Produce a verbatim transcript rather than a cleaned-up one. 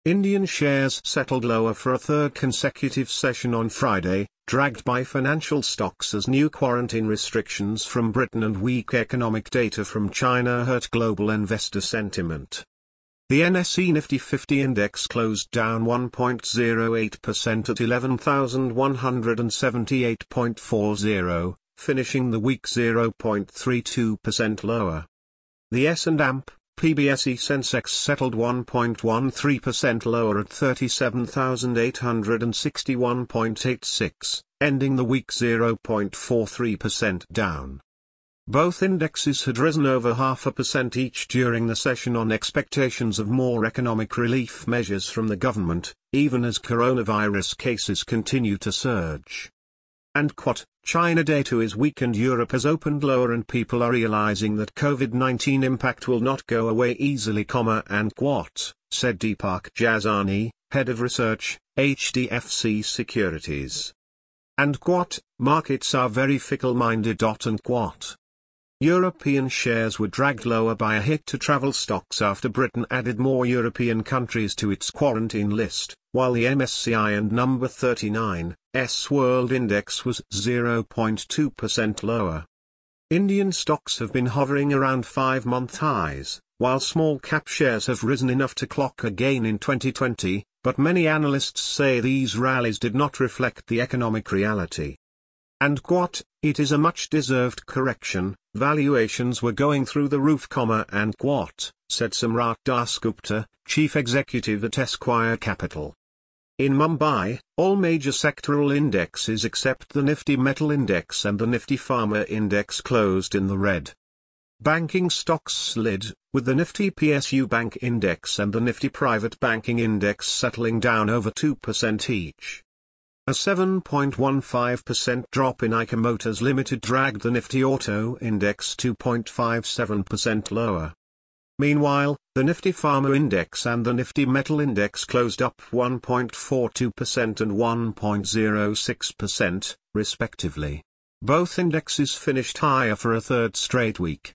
Indian shares settled lower for a third consecutive session on Friday, dragged by financial stocks as new quarantine restrictions from Britain and weak economic data from China hurt global investor sentiment. The N S E Nifty fifty index closed down one point zero eight percent at eleven thousand one hundred seventy-eight point four zero, finishing the week zero point three two percent lower. The S and P B S E Sensex settled one point one three percent lower at thirty-seven thousand eight hundred sixty-one point eight six, ending the week zero point four three percent down. Both indexes had risen over half a percent each during the session on expectations of more economic relief measures from the government, even as coronavirus cases continue to surge. And quote, China data is weak and Europe has opened lower and people are realizing that COVID nineteen impact will not go away easily, comma, and quote, said Deepak Jasani, head of research, H D F C Securities. And quote, markets are very fickle-minded, and quote. European shares were dragged lower by a hit to travel stocks after Britain added more European countries to its quarantine list, while the M S C I and number thirty-nine, S World Index was zero point two percent lower. Indian stocks have been hovering around five-month highs, while small-cap shares have risen enough to clock a gain in twenty twenty, but many analysts say these rallies did not reflect the economic reality. And quote, it is a much-deserved correction, valuations were going through the roof, comma, and quote, said Samrat Dasgupta, chief executive at Esquire Capital. In Mumbai, all major sectoral indexes except the Nifty Metal Index and the Nifty Pharma Index closed in the red. Banking stocks slid, with the Nifty P S U Bank Index and the Nifty Private Banking Index settling down over two percent each. A seven point one five percent drop in Eicher Motors Limited dragged the Nifty Auto Index two point five seven percent lower. Meanwhile, the Nifty Pharma Index and the Nifty Metal Index closed up one point four two percent and one point zero six percent, respectively. Both indexes finished higher for a third straight week.